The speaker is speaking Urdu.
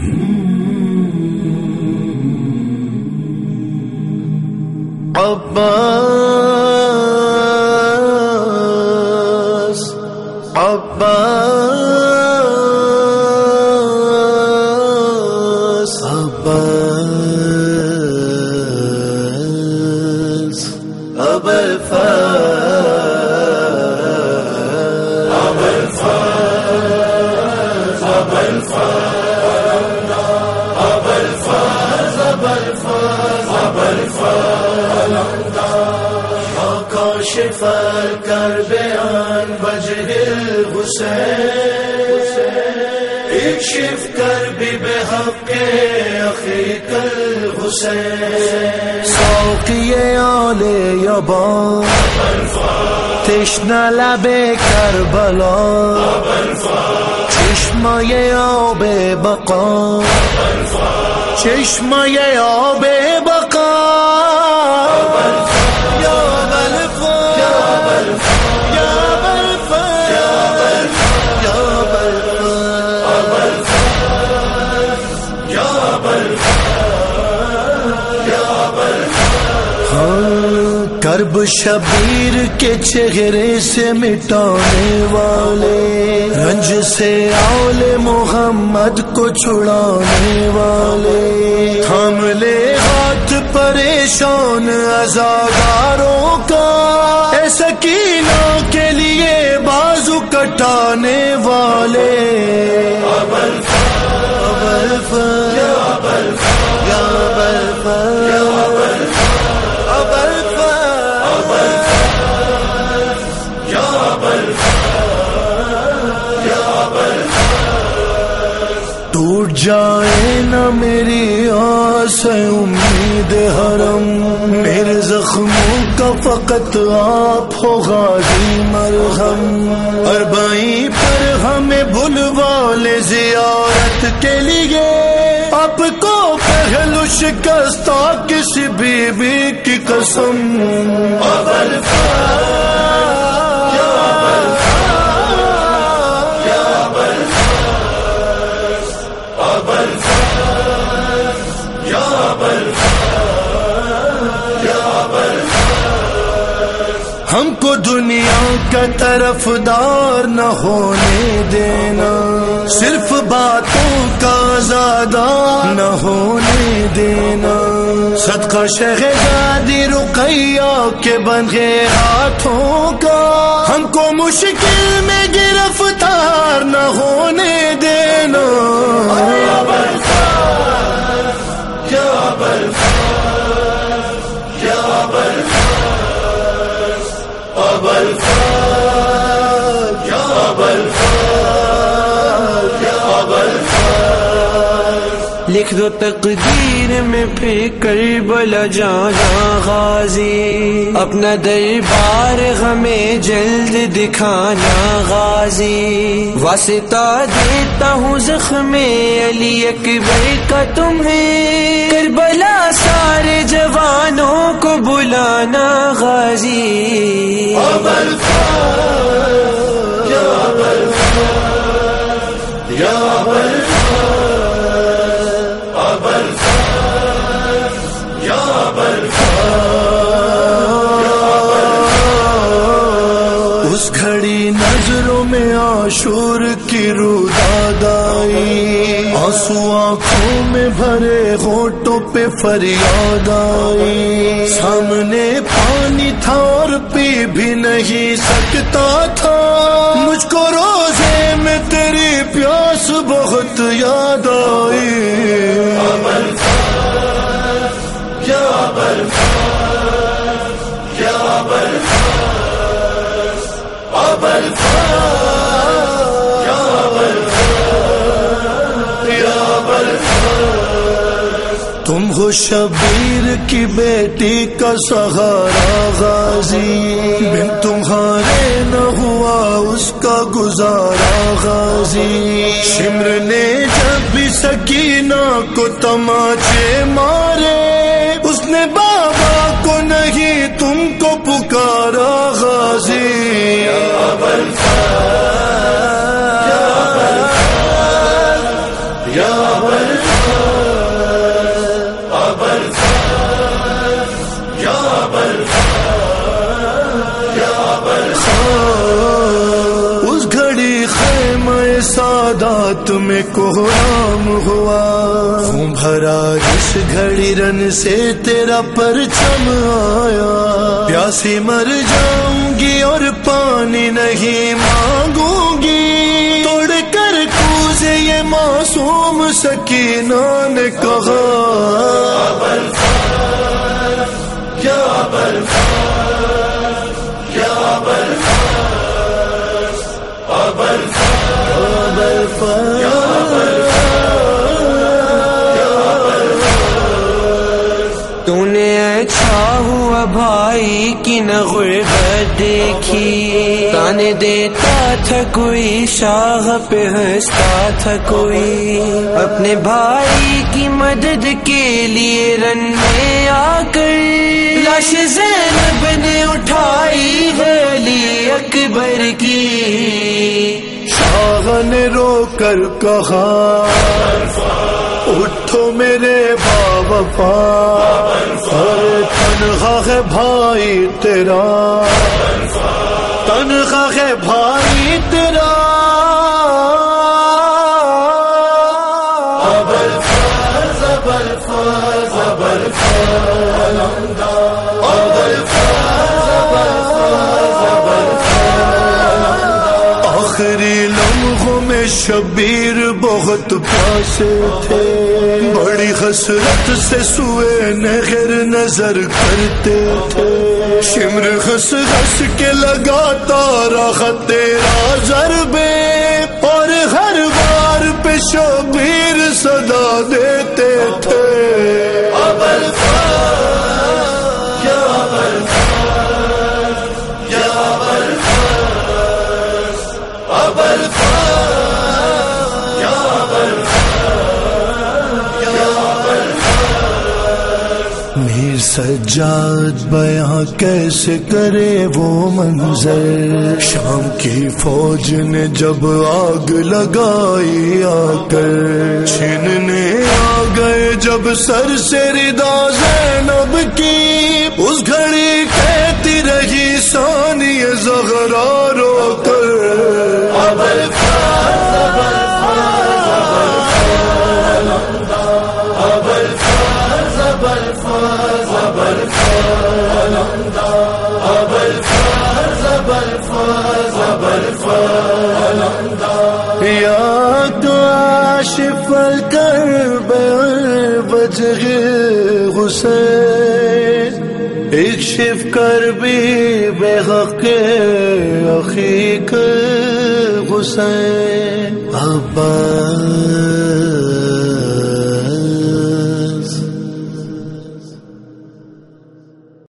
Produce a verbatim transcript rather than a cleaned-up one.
عباس عباس عباس ابا الفاز ابا الفاز ابا الفاز ابا الفاز ابا الفاز ابا الفاز کاشف الکرب عن وجه الحسین اکشف کربی بحق اخیک الحسین ساقی آل یبان تشنه لب کربلا چشمه آب بقا چشمه آب بقا کرب شبیر کے چہرے سے مٹانے والے رنج سے آل محمد کو چھڑانے والے تھام لے ہاتھ پریشان عزاداروں کا اے سکینہ کے لیے بازو کٹانے والے ابا الفاز یا ابا الفاز یا ابا الفاز یا ابا ٹوٹ جائے نہ میری آس امید حرم میرے زخموں کا فقط آپ ہو غازی مرہم اربعین پر ہمیں بلوا لے زیارت کے لیے آپ کو پہلو شکستہ کسی بی بی کی قسم ابا الفاز یا ابا الفاز یا ابا الفاز ابا الفاز یا ابا الفاز یا ابا الفاز ہم کو دنیا کا طرفدار نہ ہونے دینا صرف باتوں کا زیادہ نہ ہونے دینا صدقہ شہزادی رقیہ کے بندھے ہاتھوں کا ہم کو مشکل میں گرفتار نہ ہونے دینا ابا الفاز یا ابا الفاز یا ابا الفاز ابا الفاز یا ابا الفاز یا ابا الفاز لکھ دو تقدیر میں پھر کربلا جانا غازی اپنا دربار ہمیں جلد دکھانا غازی واسطہ دیتا ہوں زخم علی اکبر کا تمہیں کربلا سارے جوانوں کو بلانا غازی ابا الفاز یا ابا الفاز یا ابا الفاز ابا الفاز یا ابا الفاز اس گھڑی نظروں میں عاشور کی روداد آئی آنسو آنکھوں میں بھرے ہونٹوں پہ فریاد آئی سامنے پانی تھا اور پی بھی نہیں سکتا تھا مجھ کو روزے میں تیری پیاس بہت یاد آئی ابا الفاز یا ابا الفاز یا ابا الفاز ابا الفاز یا ابا الفاظ یا ابا الفاظ تم ہو شبیر کی بیٹی کا سہارا غازی بن تمہارے نہ ہوا اس کا گزارا غازی شمر نے جب بھی سکینہ کو تماچے مارے اس نے بابا کو نہیں تم کو پکارا غازی یا ابا الفاظ یا ابا الفاظ یا ابا الفاظ اس گھڑی خیمہ سادات میں کوہرام ہوا، خون بھرا جس گھڑی رن سے تیرا پرچم آیا، پیاسی مر جاؤں گی اور پانی نہیں مانگوں گی، توڑ کر کوزے یہ معصوم سکینہ نے کہا، یا ابوالفضل یا ابوالفضل ابوالفضل یا ابوالفضل، تو نے اچھا ہوا بھائی کی نہ غربت دیکھی، تانے دیتا تھا کوئی شاہ پہ ہنستا تھا کوئی، اپنے بھائی کی مدد کے لیے رن میں آ کر لاش زینب نے اٹھائی ہے علی اکبر کی، شاہ نے رو کر کہا اٹھو میرے باوفا، تنہا ہے بھائی تیرا، تنہا ہے بھائی تیرا، ابوالفضل ابوالفضل ابوالفضل، آخری لمحوں میں شبیر بہت پیاسے تھے، بڑی حسرت سے سوئے نہر نظر کرتے تھے، شمر ہنس ہنس کے لگاتا رہا تیرا ضربے، اور ہر بار پہ شبیر صدا دیتے تھے، ابوالفضل یا ابوالفضل یا ابوالفضل ابوالفضل یا ابوالفضل یا ابوالفضل، میر سجاد بیاں کیسے کرے وہ منظر، شام کی فوج نے جب آگ لگائی آ کر، چھیننے آ گئے جب سر سے ردا زینب کی، اس گھڑی کہتی رہی ثانیہ زہرا رو کر، یا تو عاشق الکرب وجہ حسین، اکشف کربی بے حق اخیک حسین، عباس